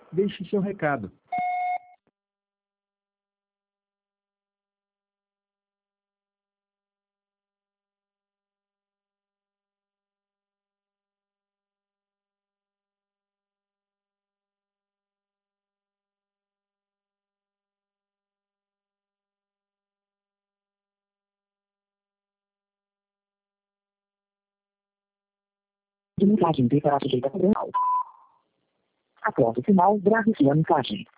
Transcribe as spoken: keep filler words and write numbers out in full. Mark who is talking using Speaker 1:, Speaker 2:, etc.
Speaker 1: Deixe seu recado.
Speaker 2: De mensagem deverá sujeita padrão. Após o sinal, grave sua mensagem.